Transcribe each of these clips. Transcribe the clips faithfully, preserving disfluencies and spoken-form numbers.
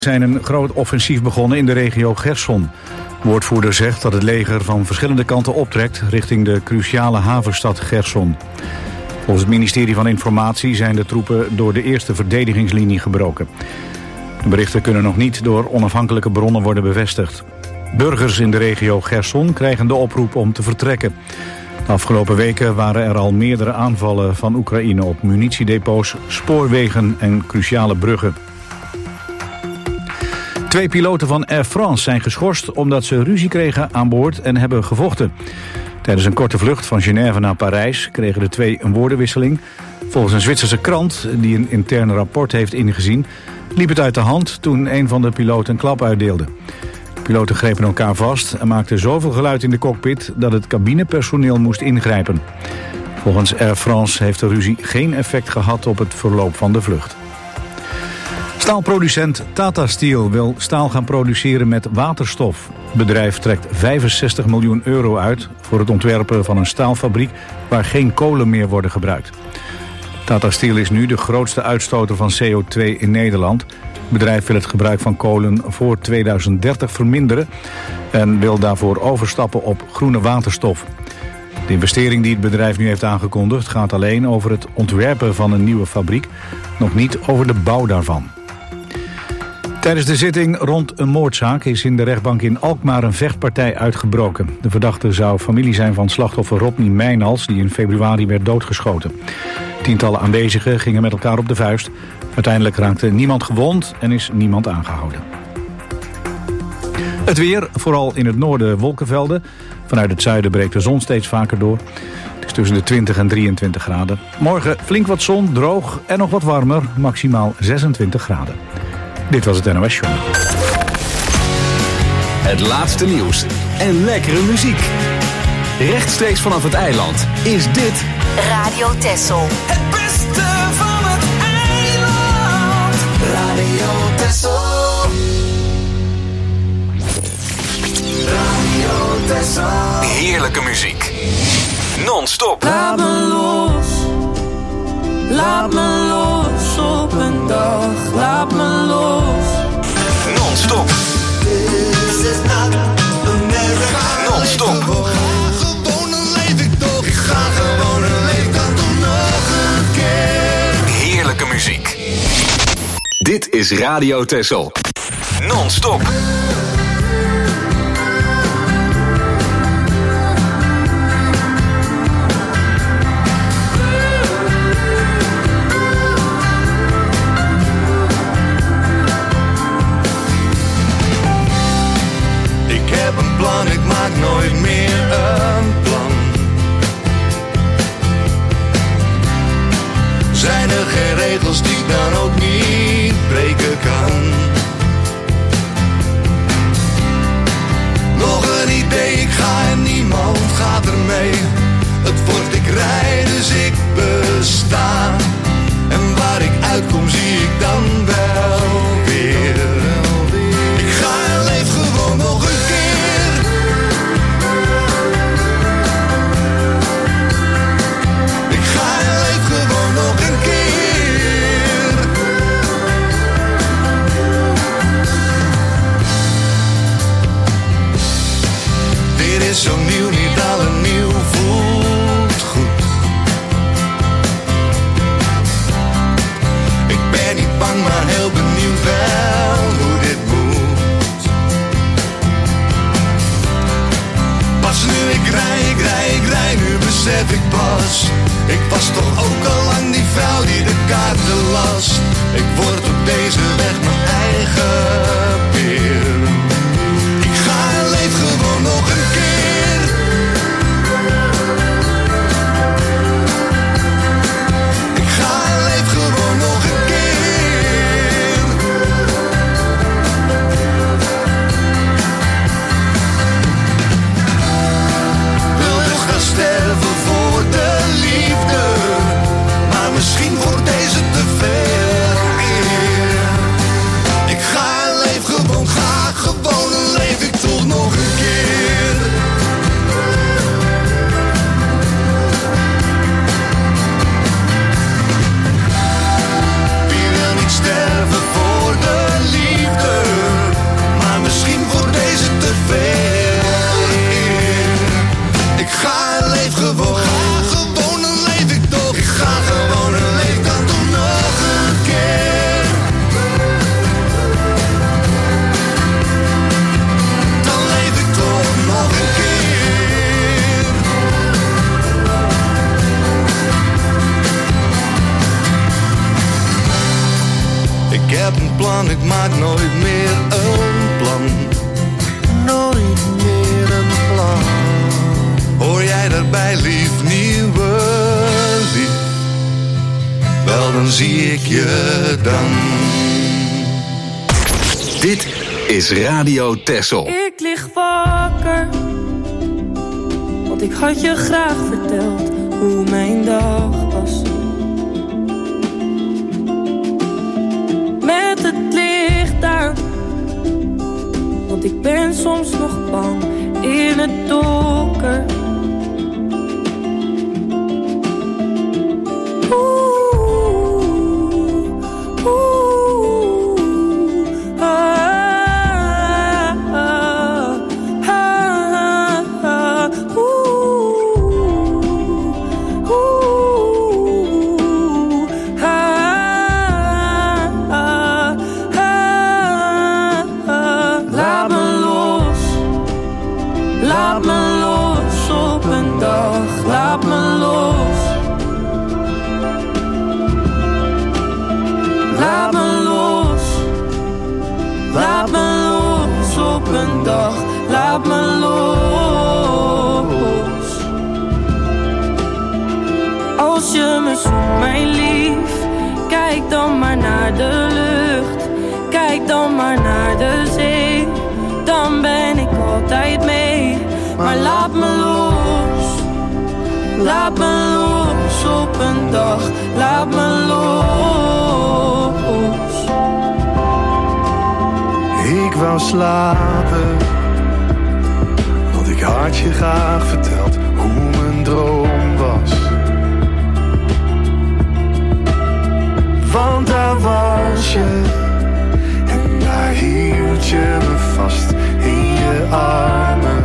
zijn een groot offensief begonnen in de regio Cherson. Woordvoerder zegt dat het leger van verschillende kanten optrekt richting de cruciale havenstad Cherson. Volgens het ministerie van Informatie zijn de troepen door de eerste verdedigingslinie gebroken. De berichten kunnen nog niet door onafhankelijke bronnen worden bevestigd. Burgers in de regio Cherson krijgen de oproep om te vertrekken. De afgelopen weken waren er al meerdere aanvallen van Oekraïne op munitiedepots, spoorwegen en cruciale bruggen. Twee piloten van Air France zijn geschorst omdat ze ruzie kregen aan boord en hebben gevochten. Tijdens een korte vlucht van Genève naar Parijs kregen de twee een woordenwisseling. Volgens een Zwitserse krant, die een intern rapport heeft ingezien, liep het uit de hand toen een van de piloten een klap uitdeelde. De piloten grepen elkaar vast en maakten zoveel geluid in de cockpit dat het cabinepersoneel moest ingrijpen. Volgens Air France heeft de ruzie geen effect gehad op het verloop van de vlucht. Staalproducent Tata Steel wil staal gaan produceren met waterstof. Het bedrijf trekt vijfenzestig miljoen euro uit voor het ontwerpen van een staalfabriek waar geen kolen meer worden gebruikt. Tata Steel is nu de grootste uitstoter van C O twee in Nederland. Het bedrijf wil het gebruik van kolen voor tweeduizend dertig verminderen en wil daarvoor overstappen op groene waterstof. De investering die het bedrijf nu heeft aangekondigd gaat alleen over het ontwerpen van een nieuwe fabriek, nog niet over de bouw daarvan. Tijdens de zitting rond een moordzaak is in de rechtbank in Alkmaar een vechtpartij uitgebroken. De verdachte zou familie zijn van slachtoffer Rodney Mijnals, die in februari werd doodgeschoten. Tientallen aanwezigen gingen met elkaar op de vuist. Uiteindelijk raakte niemand gewond en is niemand aangehouden. Het weer, vooral in het noorden wolkenvelden. Vanuit het zuiden breekt de zon steeds vaker door. Het is tussen de twintig en drieëntwintig graden. Morgen flink wat zon, droog en nog wat warmer, maximaal zesentwintig graden. Dit was het N O S Journal. Het laatste nieuws en lekkere muziek. Rechtstreeks vanaf het eiland is dit Radio Texel. Het beste van het eiland. Radio Texel. Radio Texel. heerlijke muziek. Non-stop. Laat me los. Laat me los op een dag. Laat me los. Non-stop. This is not America. Non-stop. Ik ga gewoon een leven toch. Ik ga gewoon een leven toch nog een keer. Heerlijke muziek. Dit is Radio Texel. Non-stop. Ik maak nooit meer een plan. Zijn er geen regels die ik dan ook niet breken kan? man, ik maak nooit meer een plan. Nooit meer een plan. Hoor jij daarbij, lief, nieuwe lief? Wel, dan zie ik je dan. Dit is Radio Texel. Ik lig wakker, want ik had je graag verteld hoe mijn dag was. Met het licht aan, want ik ben soms nog bang in het donker. Laat me los. Als je me zoekt, mijn lief, kijk dan maar naar de lucht. Kijk dan maar naar de zee. Dan ben ik altijd mee. Maar laat me los. Laat me los op een dag. Laat me los. Ik wou slapen, want ik had je graag verteld hoe mijn droom was. Want daar was je, en daar hield je me vast in je armen.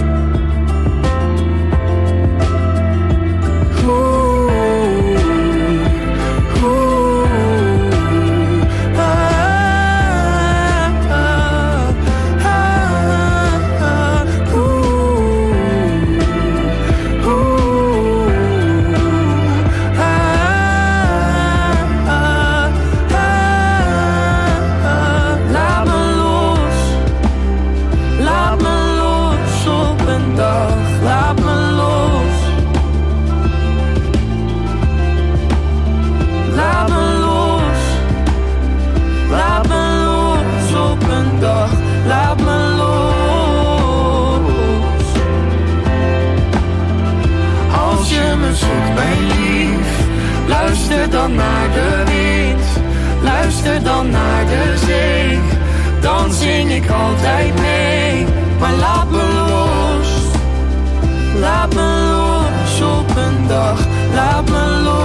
Luister dan naar de wind, luister dan naar de zee. Dan zing ik altijd mee, maar laat me los. Laat me los op een dag, laat me los.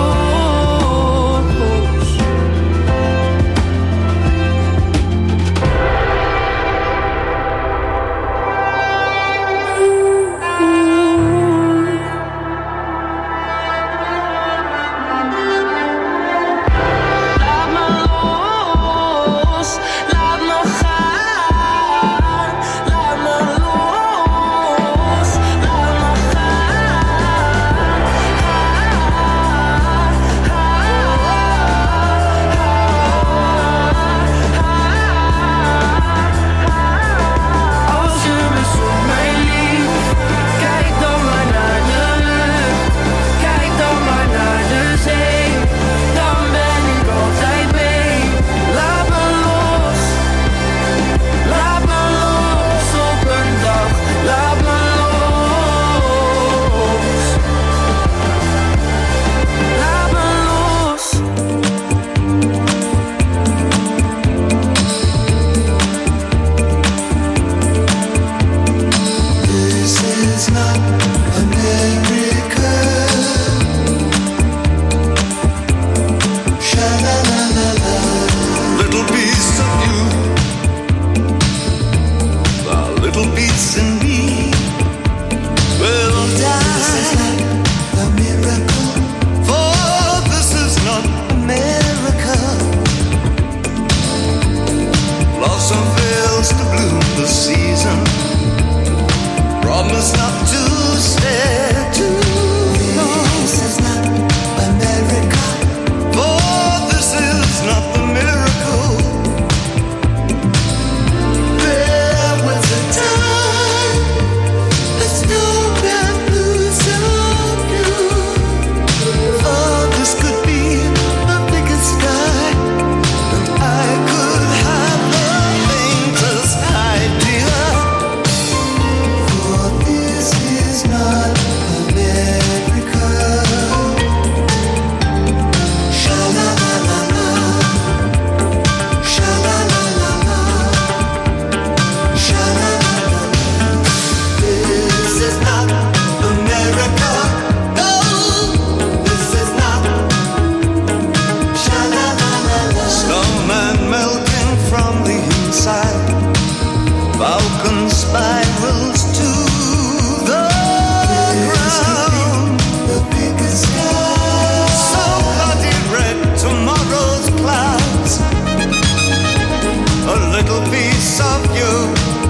piece of you,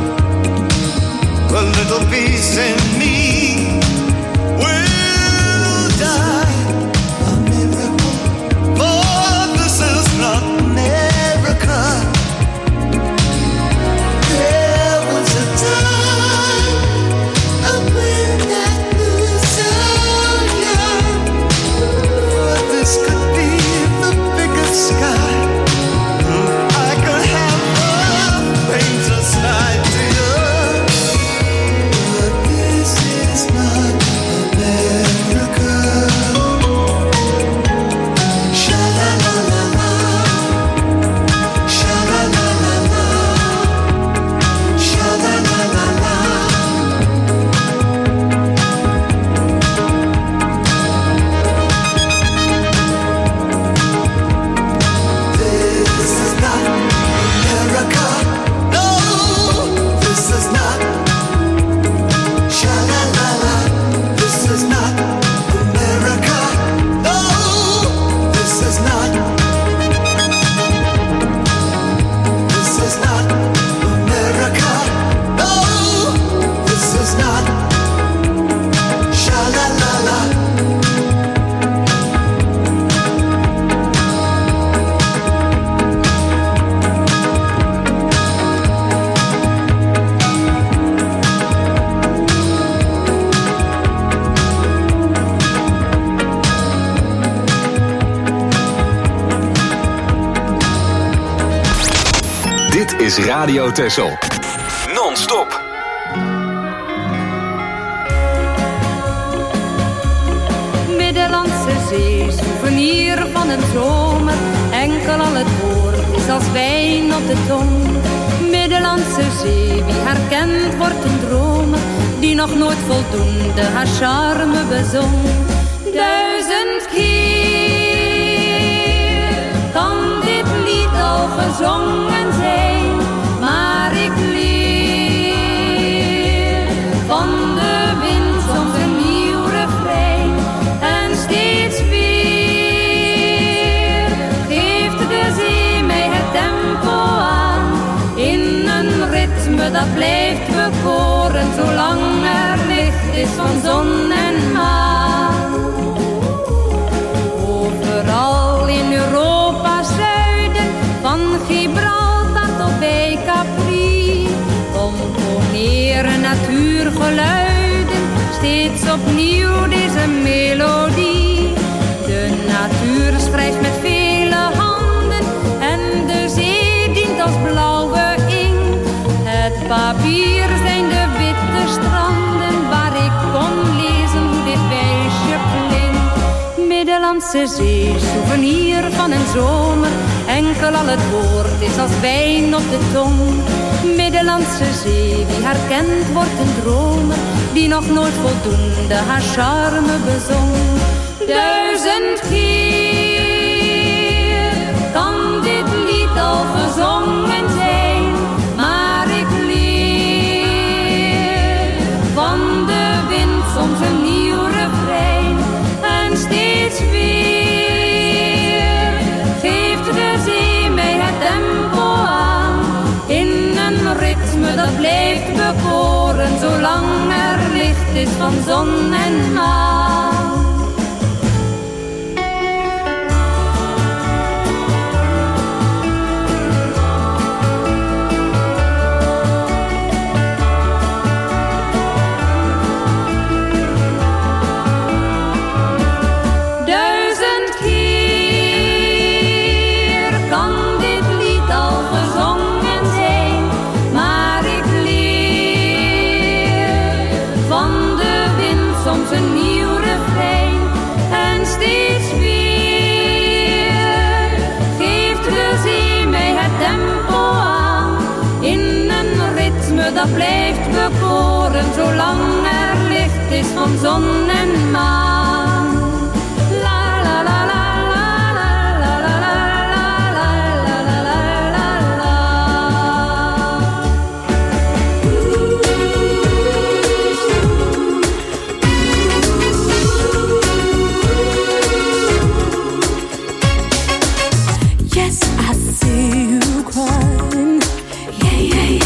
a little piece in me will die. A miracle, for this is not America. There was a time when that knew so young, for this could be the biggest sky. I could have the faintest idea, but this is not America. Sha-la-la-la-la, sha-la-la-la-la, sha-la-la-la-la. This is not America. No, this is not. Sha-la-la-la. This is not America. No, this is not. This is not America. No, this is not. Sha-la-la-la. Dit is Radio Texel. Non-stop. Middellandse Zee, souvenir van een zomer. Enkel al het woord is als wijn op de tong. Middellandse Zee, wie haar kent wordt een dromer. Die nog nooit voldoende haar charme bezong. Duizend keer kan dit lied al gezongen zijn. Maar ik leer van de wind soms een nieuw refrein. En steeds weer geeft de zee mij het tempo aan. In een ritme dat blijft bekoren, zolang er licht is van zon en maan. Overal in Europa's zuiden, van Gibraltar tot bij Capri, componeren natuurgeluiden steeds opnieuw deze melodie. De natuur schrijft met vele handen en de zee dient als blauwe inkt. Het papier zijn de witte stranden waar ik kon lezen hoe dit wijsje klinkt. Middellandse Zee, souvenir van een zomer. Enkel al het woord is als wijn op de tong. Middellandse Zee, wie haar kent wordt een dromer. Die nog nooit voldoende haar charme bezong. Duizend keer kan dit lied al gezongen zijn. Maar ik leer van de wind soms een nieuw refrein. En steeds weer geeft de zee mij het tempo aan. In een ritme dat blijft bekoren, zolang er licht is van zon en maan. Duizend keer kan dit lied al gezongen zijn, maar ik leer van de wind soms een nieuw refrein. En steeds weer geeft de zee mij het tempo aan. In een ritme dat blijft bekoren, zolang er licht is van zon en maan. La la la la la la la la la la la la la. Yes, I see you crying. Yeah, yeah, yeah.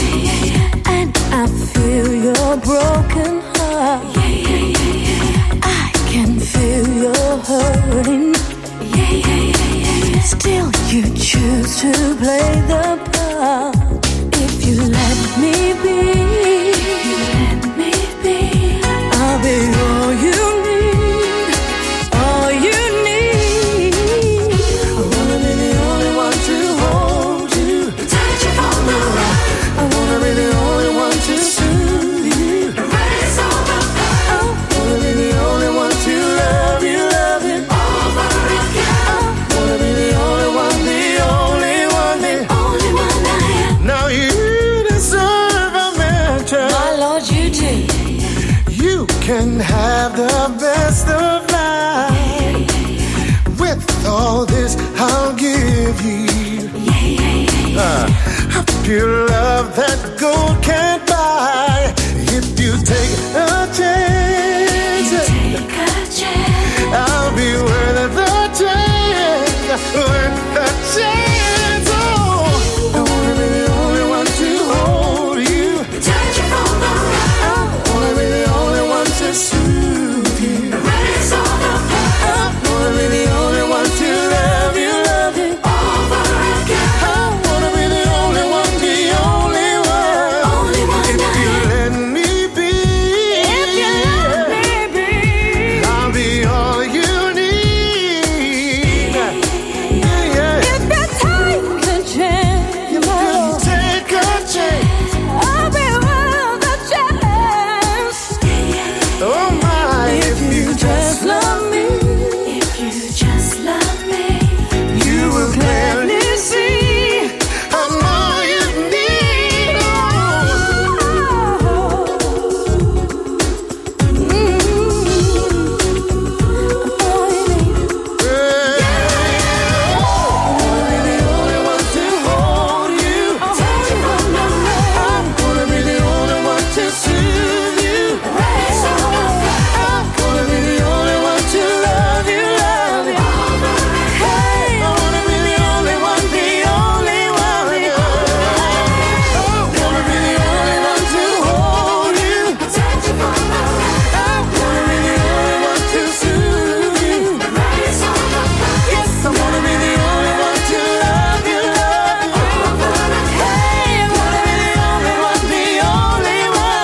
broken heart. Yeah, yeah, yeah, yeah. I can feel your hurting. Yeah, yeah, yeah, yeah, yeah. Still you choose to play the part. If you let me be, if you let me be, I'll be all you need, all you need. I wanna be the only one to hold you, touch you from the right. I wanna be the only one to soothe you, erase all the pain. I wanna be the only one to love you, love you over again. I wanna be the only one, the only one, the only one I am. Now you deserve a mention. My Lord, you do. You can have the best of life. With all this, I'll give you uh, a pure love that gold can't buy. If you take a chance, you take a chance, I'll be worth the chance, worth the chance. Oh, I wanna be the only one to hold you, touch you from the right. I wanna be the only one to soothe you, erase all the pain. I wanna be the only one to love you, love you over again. I wanna be the only one, the only one, only one. If you let me be, if you let me be, I'll be all you need. Yeah, yeah. If you take a chance, you can take a chance. I'll be worth a chance. Oh my, if you just love me, if you just love me, you will gladly see I'm all you need. Oh, mm-hmm. I'm all you need. Yeah. I wanna be the only one to hold you, touch you from the right. I'm gonna be the only one to soothe you, erase all the pain. I'm gonna be the only one to love you, love you over again. Hey, I wanna be the only one, the only one. I wanna be the only one to hold you, touch you from the right. I wanna be the only one to soothe you, erase all the pain. Yes, I wanna be the only one to love you, love you over again. Hey, I wanna be the only one, the only one.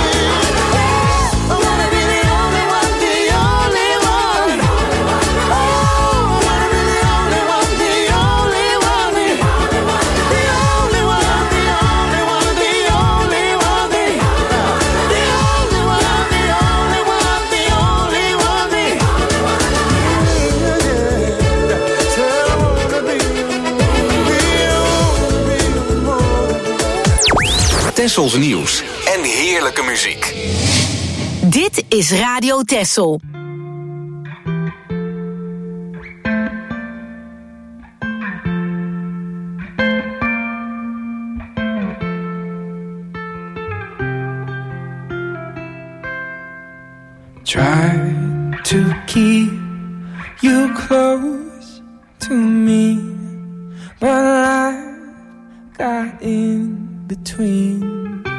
I wanna be the only one, the only one. Oh, I wanna be the only one, the only one, the only one, the only one, the only one, the only one, the only one, the only one, the only one, the Tessels nieuws en heerlijke muziek. Dit is Radio Tessel. Try to keep you close to me, but I got in between.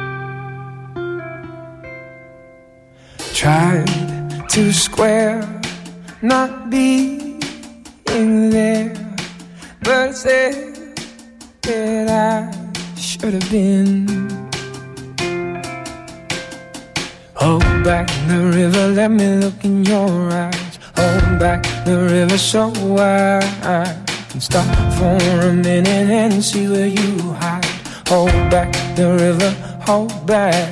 Tried to square not being there, but said that I should have been. Hold back the river, let me look in your eyes. Hold back the river so I can stop for a minute and see where you hide. Hold back the river, hold back.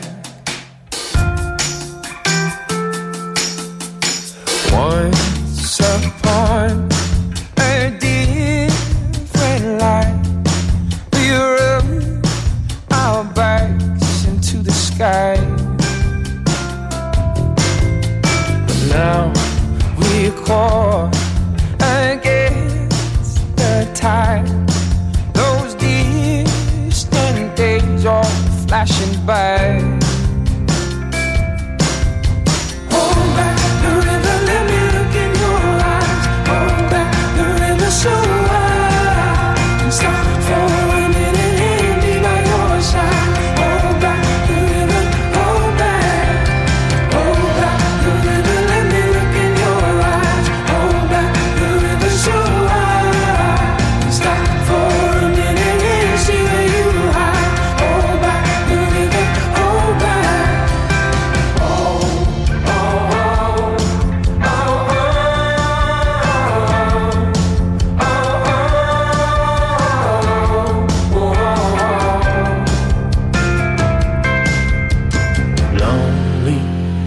Once upon a different life, we rubbed our backs into the sky. But now we're caught against the tide. Those distant days are flashing by. Hold back the river, let me look in your eyes. Hold back the river so I can stop for a minute and be by your side. Hold back the river, hold back.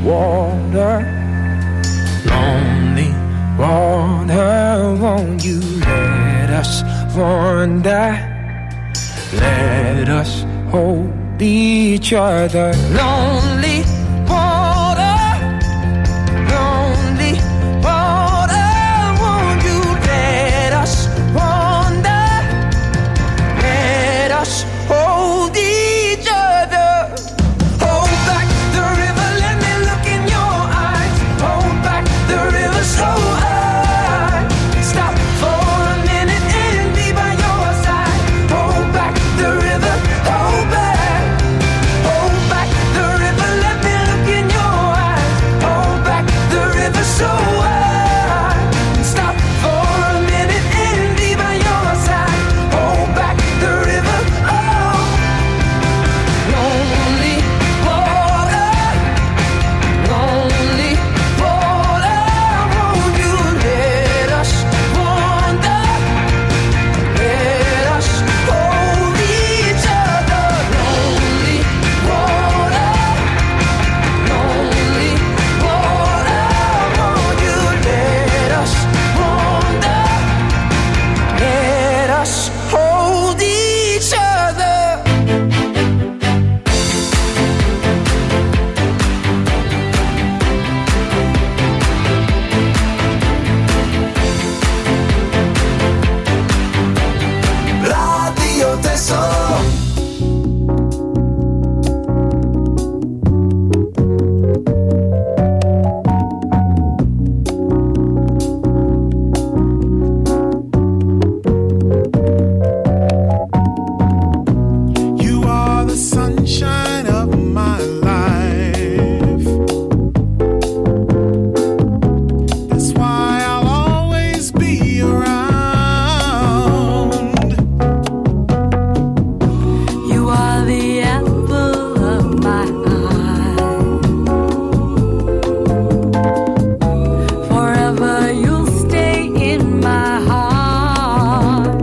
water, lonely water. Won't you let us wander? Let us hold each other. Lonely water, lonely water. Won't you let us wander? Let us hold each other. Hold back the river, let me look in your eyes. Hold back the river so high. Stop for a minute and be by your side. Hold back the river, hold back. Hold back the river, let me look in your eyes. Hold back the river so high. Stop for a minute and be by your side. Hold back the river, oh. Lonely water, lonely water. Won't you let us wander? Let us hold each other. Lonely water, lonely water. Won't you let us wander? Let us hold each other. Radio Tesoro. You are the sunshine of my life. That's why I'll always be around. You are the apple of my eye. Forever you'll stay in my heart.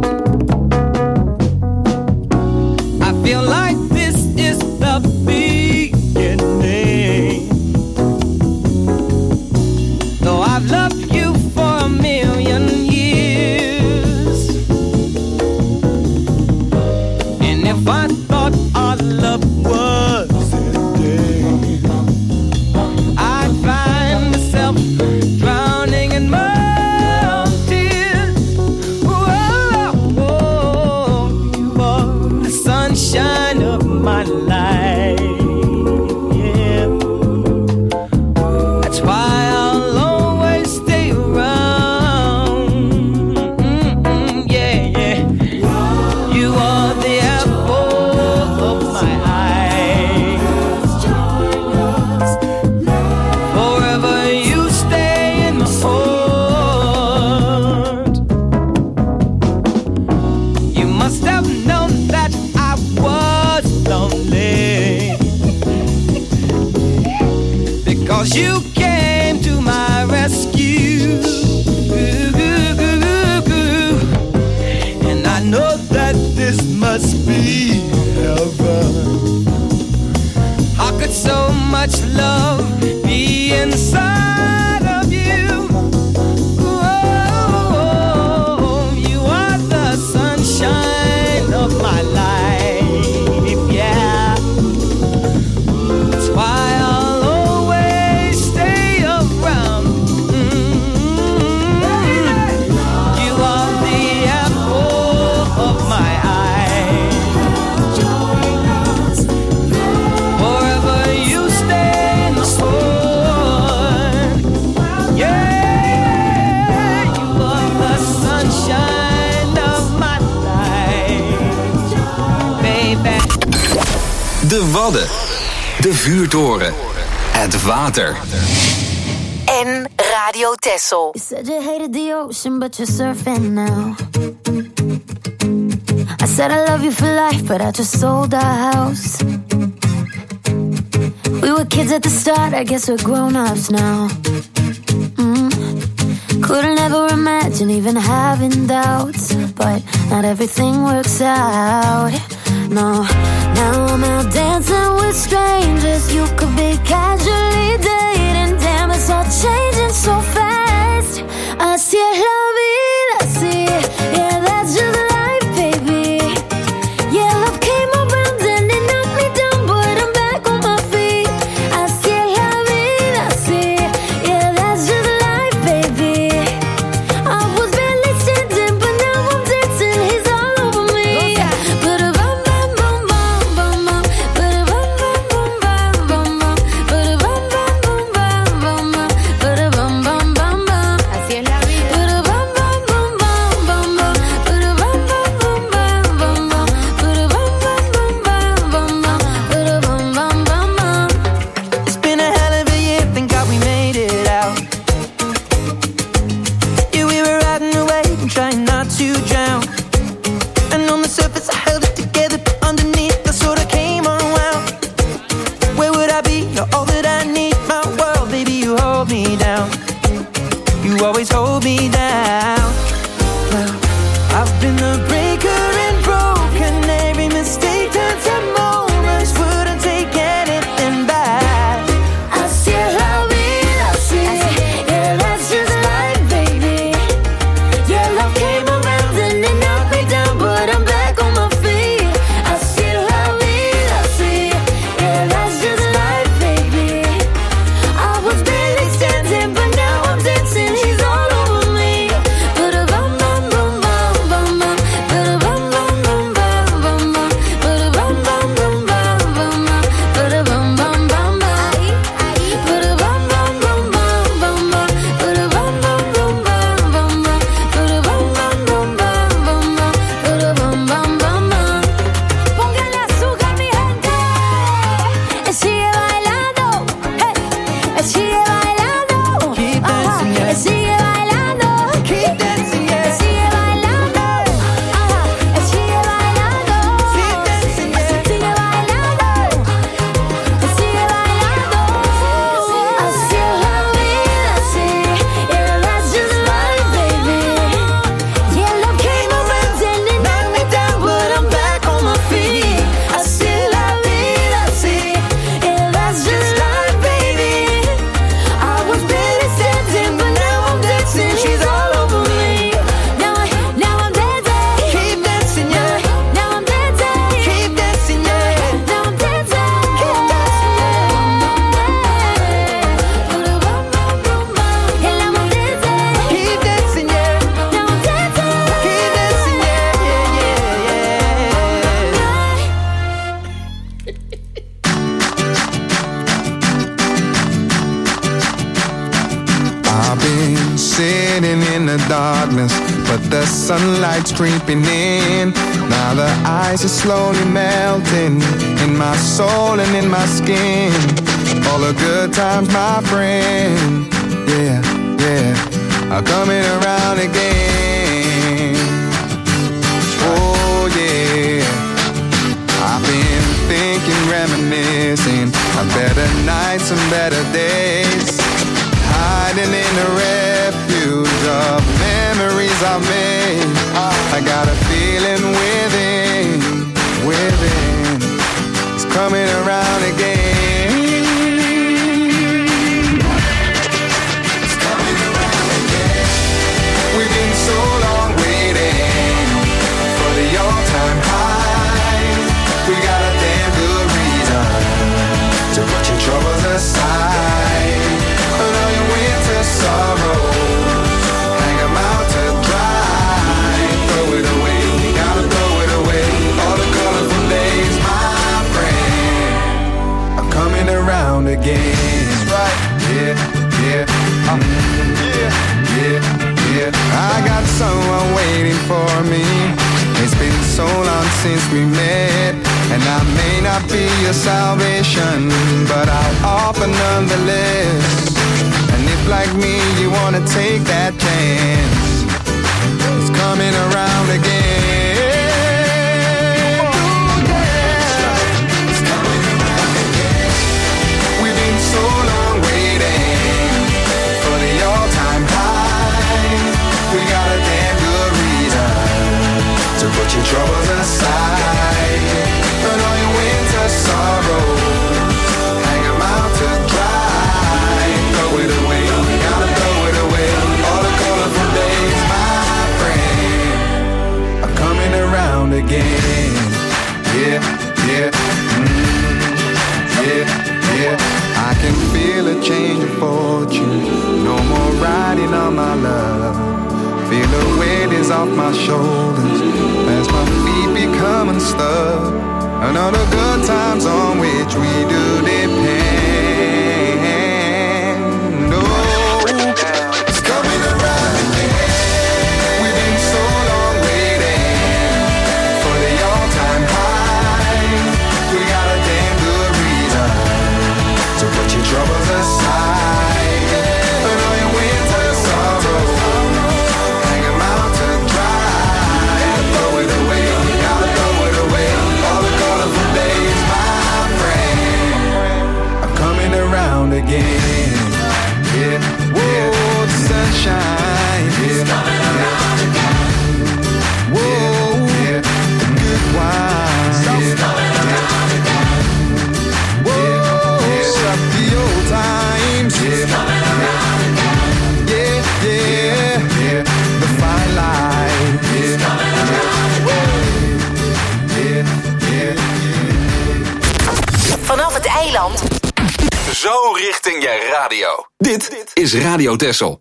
I feel like this is the beginning. Though I've loved you for a million years, and if I thought our love was ending, I'd find myself drowning in my own tears. Whoa, whoa, you are the sunshine of my life. Yeah, that's why I'll always stay around. Mm-mm, yeah, yeah. You are the apple of my eye. Forever you stay in my heart. You must have known that I was lonely, because you came to my rescue. And I know that this must be heaven. How could so much love be inside of you? Oh, you are the sunshine of my life, yeah. That's why I'll always stay around. Mm. You are the apple of my eye. Forever you stay in my heart. Yeah, you are the sunshine of my life, baby. De Wadden. De Vuurtoren. Het water. En Radio Texel. You said you hated the ocean, but you're surfing now. I said I love you for life, but I just sold our house. We were kids at the start, I guess we're grown-ups now. Mm. Couldn't ever imagine even having doubts, but not everything works out. No, now I'm out dancing with strangers. You could be casually dating sitting in the darkness, but the sunlight's creeping in. Now the ice is slowly melting in my soul and in my skin. All the good times, my friend, yeah, yeah, are coming around again. Oh yeah, I've been thinking, reminiscing of better nights and better days, hiding in the refuge of memories I've made. I got a feeling within, within, it's coming around again. It's coming around again. We've been so long waiting for the all-time high. We got a damn good reason to put your troubles aside. And all your winter sorrows, hang 'em out to dry. Throw it away, you gotta throw it away. All the colorful days, my friend, are coming around again. That's right, yeah, yeah, um, yeah, yeah, yeah. I got someone waiting for me. It's been so long since we met, and I may not be your salvation, but I'll offer nonetheless. And if like me you wanna take that chance, it's coming around again. Ooh, yeah. It's coming around again. We've been so long waiting for the all-time high. We got a damn good reason to put your troubles aside. And all your winter sorrows, hang 'em out to dry. Throw it away, gotta throw it away. All the colorful days, my friend, are coming around again. Yeah, yeah, mm, yeah, yeah. I can feel a change of fortune. No more riding on my love. Feel the weight is off my shoulders as my feet become unstuck. And all the good times on which we do depend. Oh, it's coming around again. We've been so long waiting for the all-time high. We got a damn good reason to put your troubles aside. And all your winter sorrows, hang 'em out to dry. Throw it away, gotta throw it away. All the colorful days, my friend, are coming around again. Yeah, yeah, the sunshine, yeah, coming around again. Whoa, yeah, the good wine, yeah, coming around again. Whoa, yeah, the old times, yeah, coming around again. Yeah, yeah, yeah, the fine line, yeah, coming around again. Yeah, yeah, yeah. Vanaf het eiland. Zo richting je radio. Dit is Radio Texel.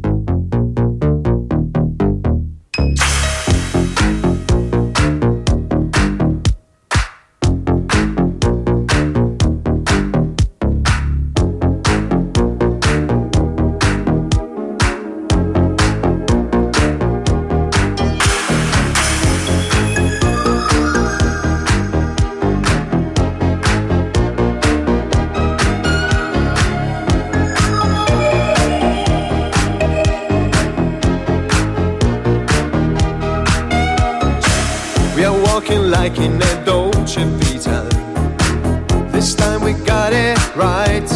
Like in a Dolce Vita, this time we got it right.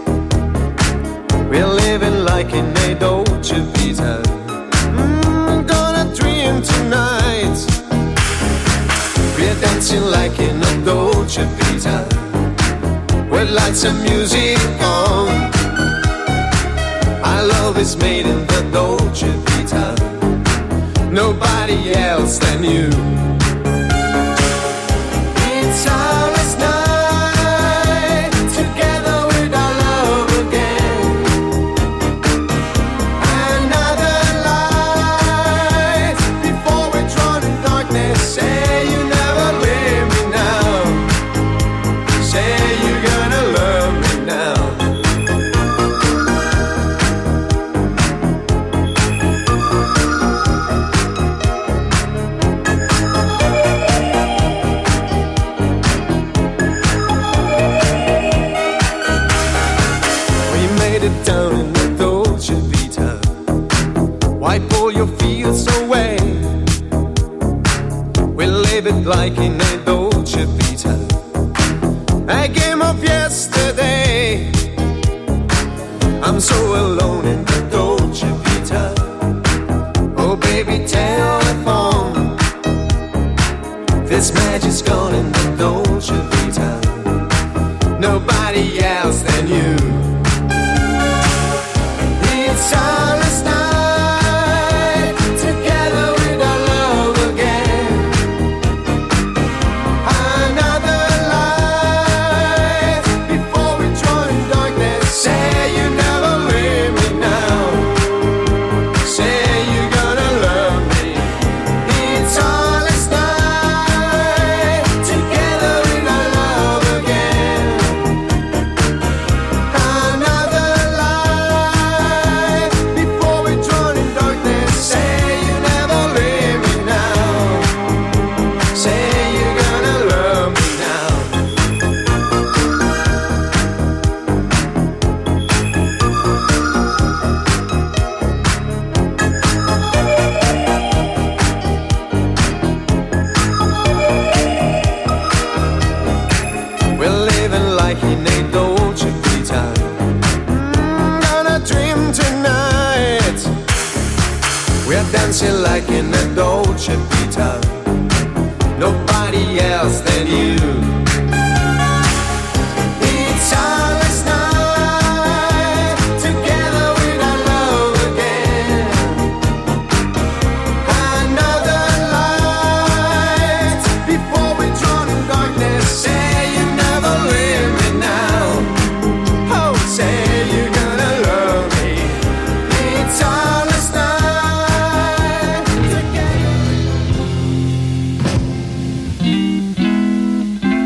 We're living like in a Dolce Vita. Mm, gonna dream tonight. We're dancing like in a Dolce Vita, with lights and music on. Our love is made in the Dolce Vita, nobody else than you. It's our last night together with our love again. Another light before we're drawn in darkness. Say you never leave me now. Say you're gonna love me now. a game of yesterday. I'm so alone in the Dolce Vita. Oh baby, telephone. This magic's gone in the Dolce Vita. Nobody else than you. It's all a night together with our love again. Another life before we drown in darkness. Say you never leave me now. Say you're gonna love me. It's all a night together with our love again. Another life before we drown in darkness. Say you never leave me now. Say you're gonna love me now. We're living like in a Dolce Vita. Mm, gonna dream tonight. We're dancing like in a Dolce Vita. Nobody else than you. It's all a night together with our love again. Another light before we drown in darkness. Say you never leave me now. Oh, say you're gonna love me. It's all a night together.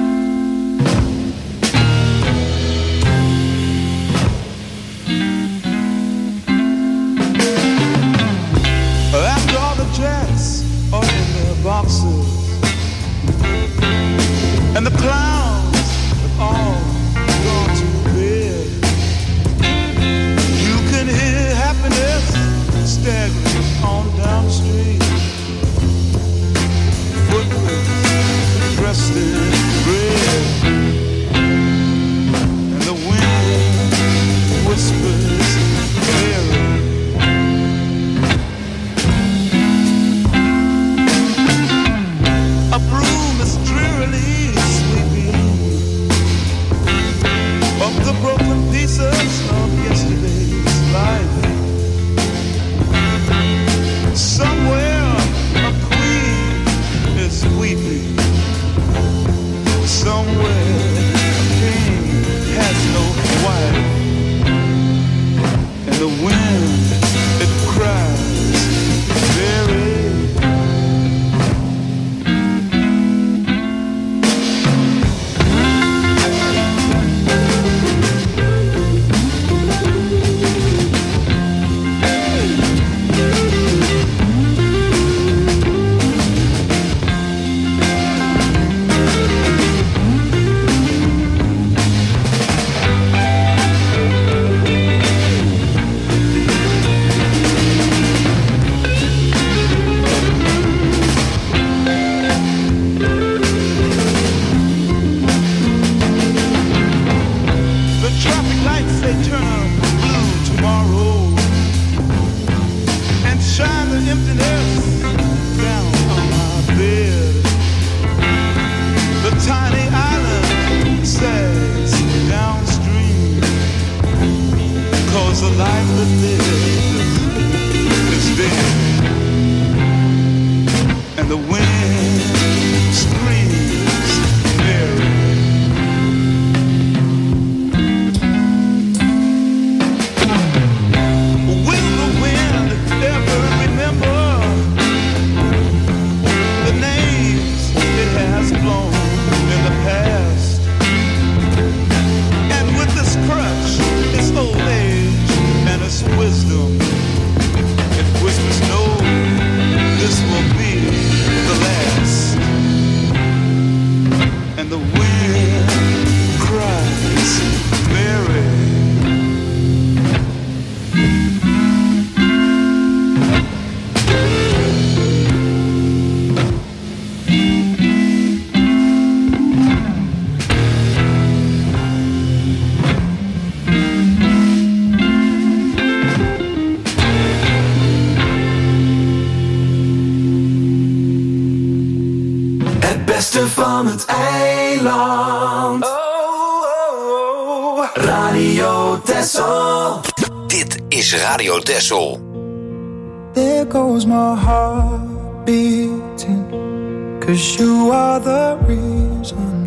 beste van het eiland. Oh, oh, oh. Radio Texel. Dit is Radio Texel. There goes my heart beating, 'cause you are the reason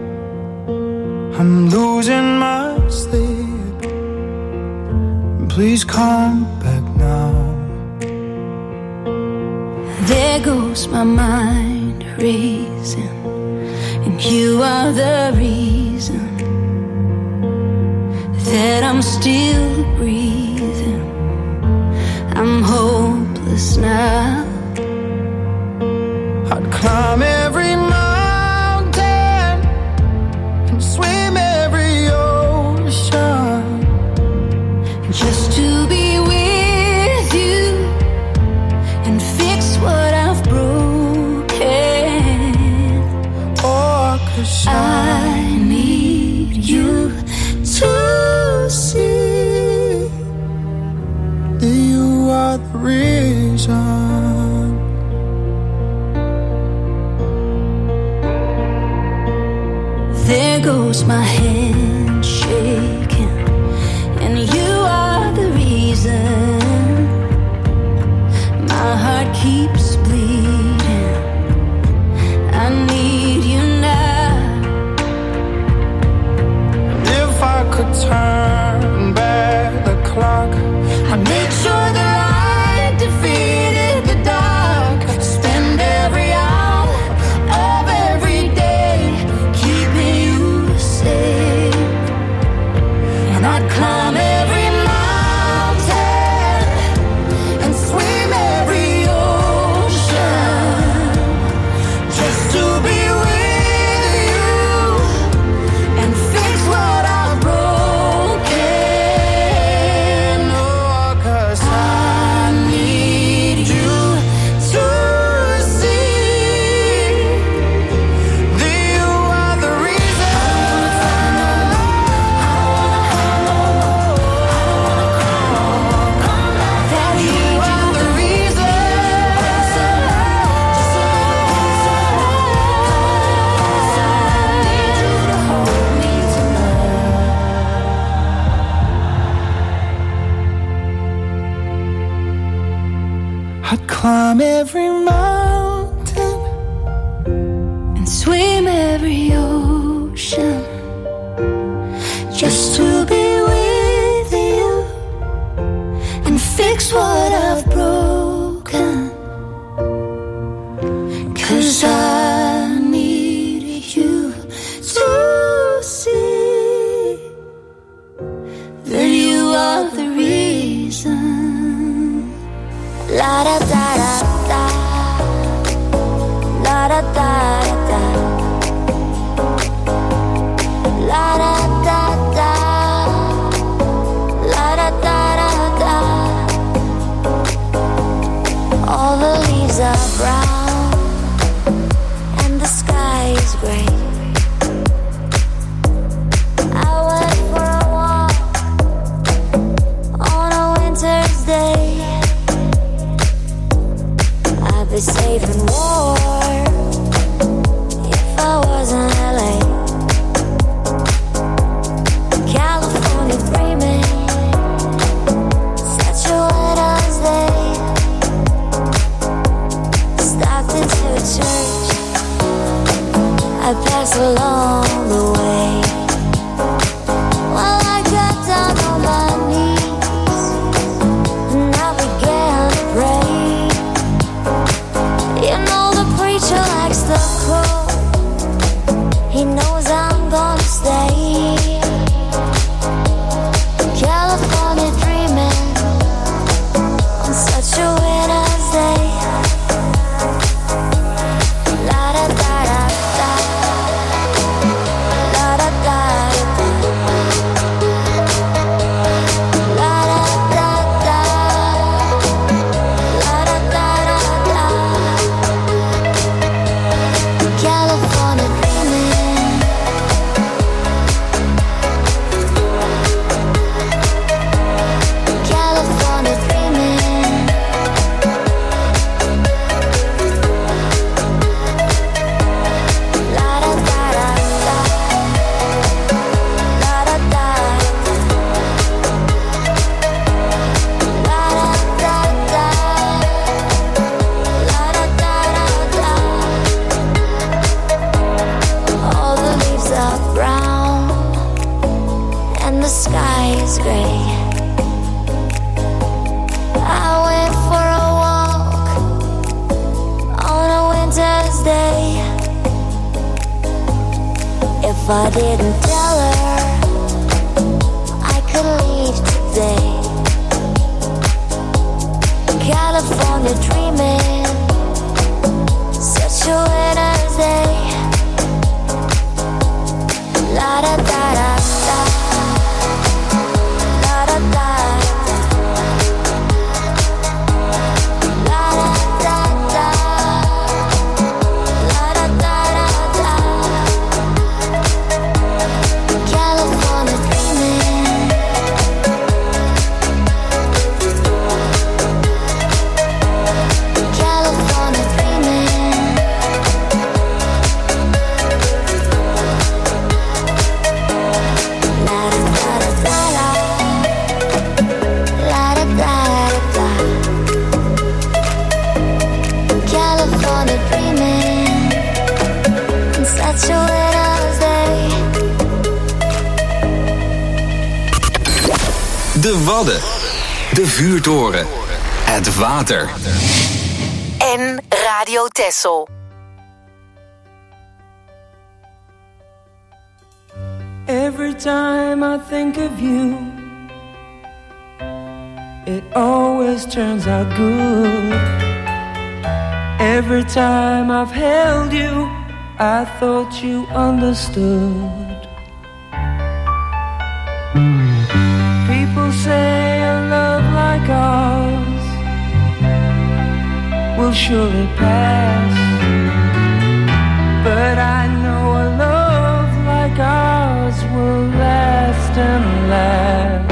I'm losing my sleep. Please come back now. There goes my mind racing, and you are the reason that I'm still breathing. I'm hopeless now. I'd climb every mountain and swim every ocean just to be with you and fix what I've broken. Oh, 'cause I need you to see that you are the reason. There goes my hand shaking, and you are the reason my heart keeps bleeding. I need you now. If I could turn back the clock, I'd make sure the light defeated the dark. Spend every hour of every day keeping you safe. And I'd climb every mountain and swim every ocean just to be with you and fix what I've broken. oh, 'cause I need you to see that you are the reason. that you are the reason. Need you to hold me tonight. I'd climb every mountain And swim every ocean just to be with you and fix what I've broken. 'Cause I need you to see that you are the reason. La da da da da, la da da da, la da da da, la da da da da. the sky is gray. I went for a walk on a winter's day. If I didn't tell her I could leave today. California dreaming, such a winter's day. La da da da da, la da da da, la da da da, la da da da da. California dreaming. California dreaming. La da da da da, la da da da. California dreaming. It's such a winter's day. De Wadden. De vuurtoren. Het water. En Radio Texel. Every time I think of you, it always turns out good. Every time I've held you, I thought you understood. People say a love like ours will surely pass, but I know a love like ours will last and last.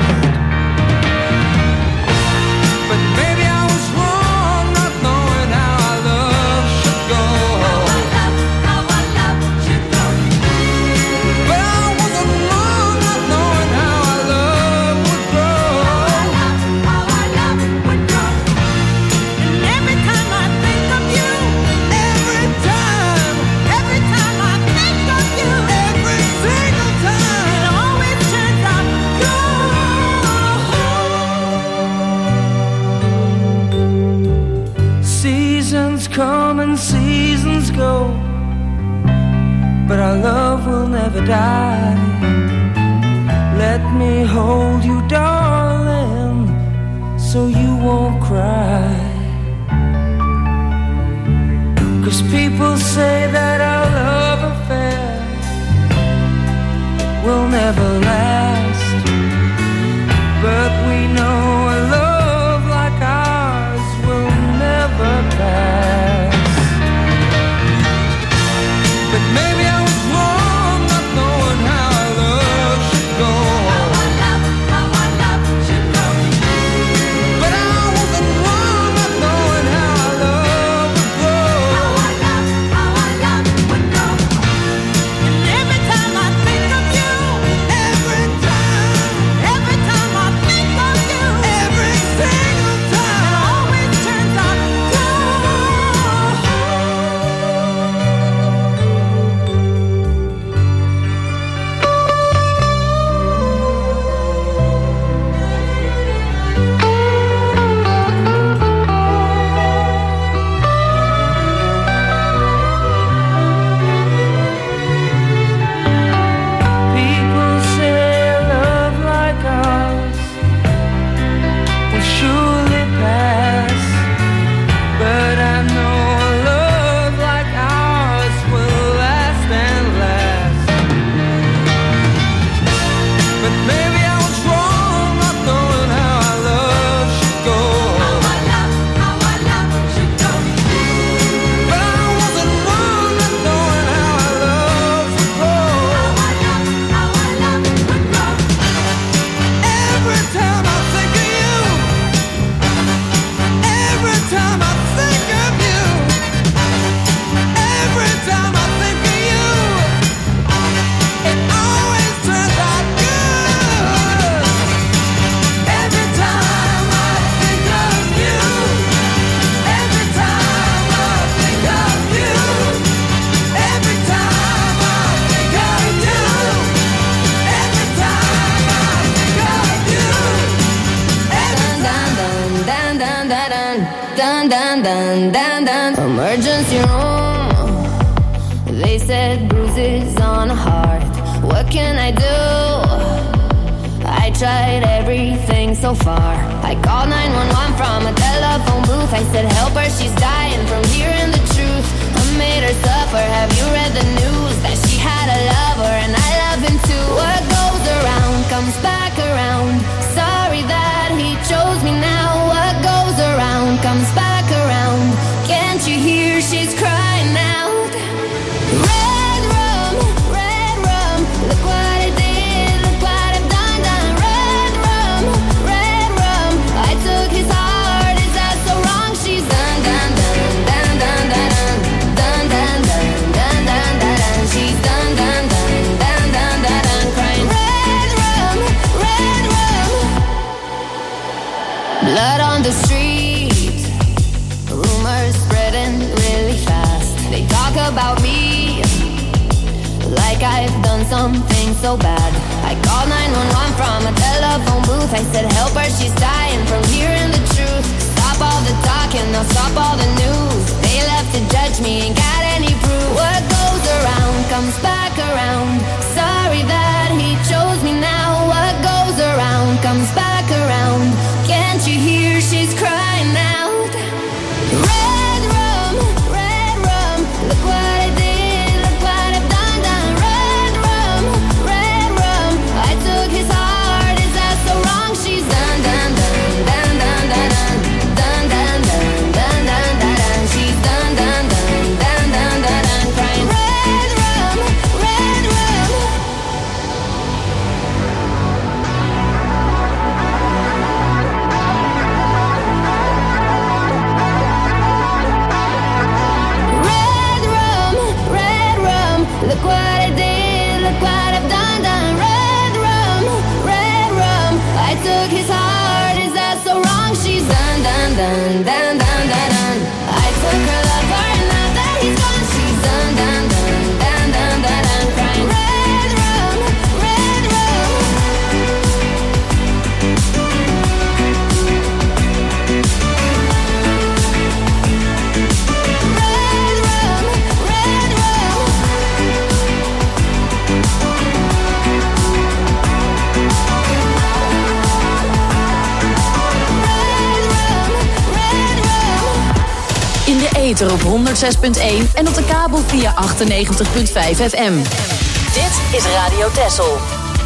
But maybe I was wrong not knowing how our love should go. How our love, how our love should go. But I wasn't wrong not knowing how our love would grow. How our love, how our love would grow. And every time I think of you, every time, every time I think of you, every single time, it always turns out good. Seasons come and seasons go, but our love will never die. Let me hold you, darling, so you won't cry. 'Cause people say that our love affair will never last, but we know a love like ours will never pass. But maybe I was wrong not knowing how our love should go. How our love, how our love should go. But I wasn't wrong not knowing how our love would grow. How our love, how our love would grow. And every time I think of you, every time. dun, dun, dun. Emergency room. They said bruises on a heart. What can I do? I tried everything so far. I called nine one one from a telephone booth. I said help her, she's dying from hearing the truth. I made her suffer. Have you read the news? That she had a lover and I love him too. What goes around comes back around. Sorry that he chose me now. What goes around comes back around. Can't you hear she's crying out? Red rum, red rum. Look what I did, look what I've done, done. Red rum, red rum. I took his heart, is that so wrong? She's done, done, done, done, done, done, done, done, done, done, done, done. She's done, done, done, done, done, done, done. Crying red rum, red rum. Blood on the street, rumors spreading really fast. They talk about me like I've done something so bad. I called nine one one from a telephone booth. I said help her, she's dying from hearing the truth. Stop all the talking, now stop all the news. They left to judge me, ain't got any proof. What goes around comes back around. Sorry that he chose me now. What goes around comes back around. Can't you hear she's crying out? Red rum, red rum. Look what I did, look what I've done, done. Red rum, red rum. I took his heart, is that so wrong? She's done, done, done, done, done, done, done, done, done, done, done, done, done. She's done, done, done, done, done, done, done. Crying red rum, red rum. Red rum, red rum. Look what I did, look what I've done, done. Red rum, red rum. I took his heart, is that so wrong? She's done, done, done, done, done, done, done. I took her lover and now that he's gone, she's done, done, done, done, done, done, done. Crying red rum, red rum. Red rum, red rum. In de ether op honderdzes punt één en op de kabel via achtennegentig komma vijf F M. Dit is Radio Texel.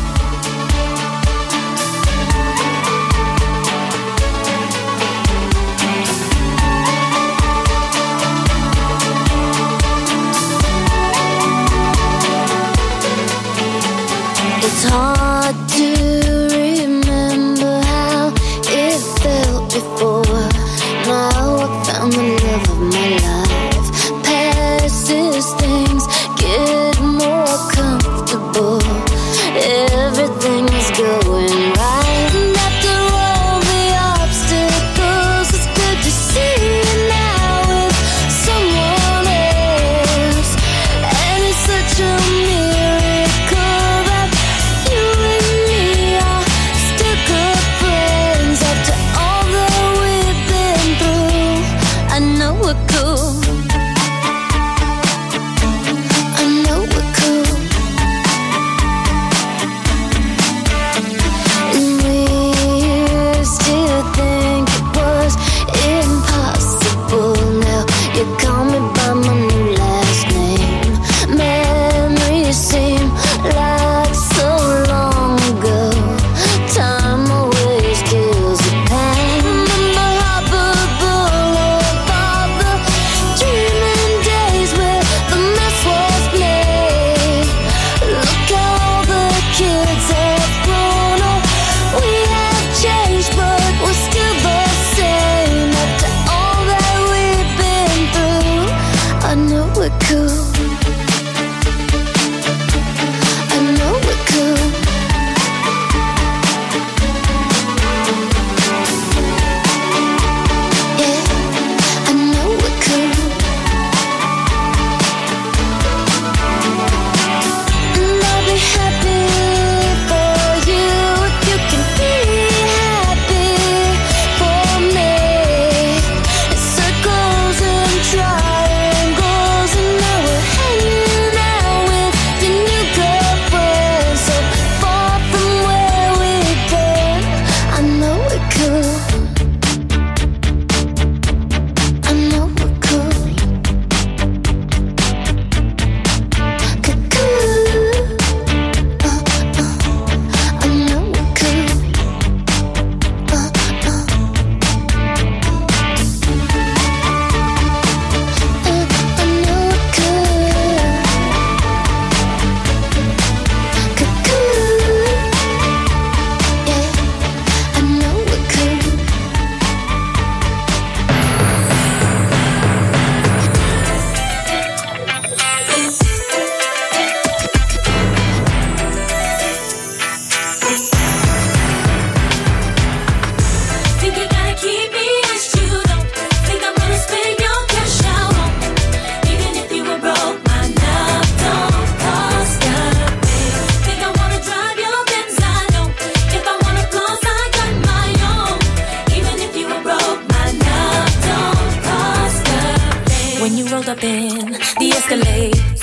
It's hard to remember how it felt before. Now I found the love of my life. Past these things get more comfortable. Everything is going right. And after all the obstacles, it's good to see you now with someone else. And it's such a miracle that you and me are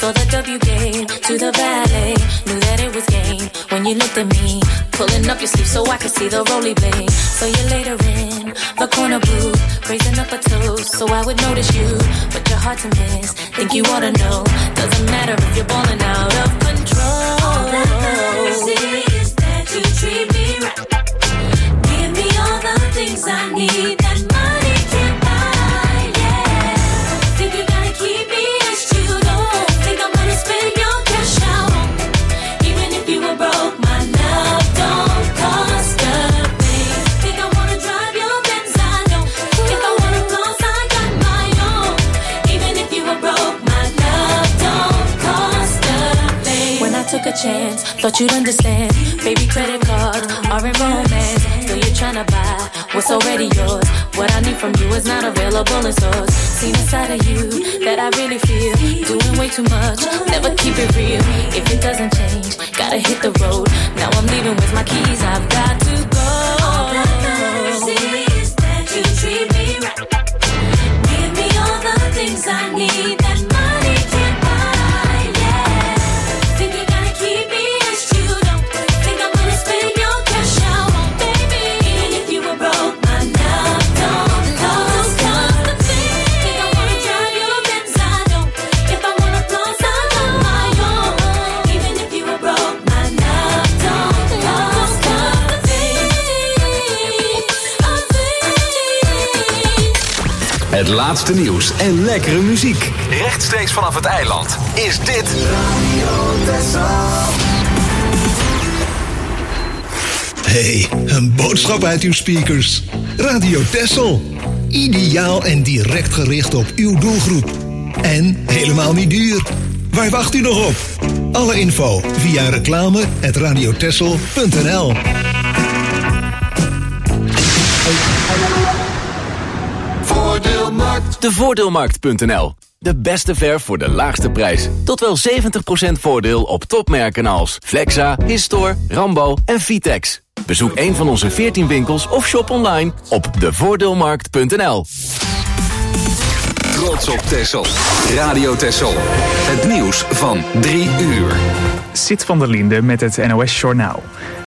So the W gave to the valet. Knew that it was game when you looked at me. Pulling up your sleeve so I could see the roly blade. So you later in the corner booth, raising up a toast so I would notice you. But you're hard to miss, think you ought to know. Doesn't matter if you're balling out of control. All that matters is that you treat me right. Give me all the things I need that money can't buy, yeah. Think you gotta keep me as you don't think I'm gonna spend your cash out on me. Even if you were broke, my love don't cost a thing. Think I wanna drive your Benz, I don't. If I wanna floss, I got my own. Even if you were broke, my love don't cost a thing. When I took a chance, thought you'd understand. Baby, credit cards are in romance. Still you're trying to buy what's already yours. What I need from you is not available in stores. Seen a side of you that I really feel. Doing way too much, never keep it real. If it doesn't change, gotta hit the road. Now I'm leaving with my keys, I've got to go. All that matters is that you treat me right. Give me all the things I need that money can't buy, yeah. Think you gotta keep me as you don't. Think I'm gonna spend your cash out on baby. Even if you were broke, my love don't cost a thing. Think I wanna drive your Benz, I don't. If I wanna floss, I got my own. Even if you were broke, my love don't cost a thing. A thing. Het laatste nieuws en lekkere muziek. Rechtstreeks vanaf het eiland is dit Hey, een boodschap uit uw speakers. Radio Texel. Ideaal en direct gericht op uw doelgroep. En helemaal niet duur. Waar wacht u nog op? Alle info via reclame at radiotexel punt n l. Voordeelmarkt. De voordeelmarkt punt n l. De beste verf voor de laagste prijs. Tot wel zeventig procent voordeel op topmerken als Flexa, Histor, Rambo en Vitex. Bezoek een van onze veertien winkels of shop online op de voordeelmarkt punt n l. Trots op Texel. Radio Texel. Het nieuws van drie uur. Sid van der Linde met het N O S Journaal.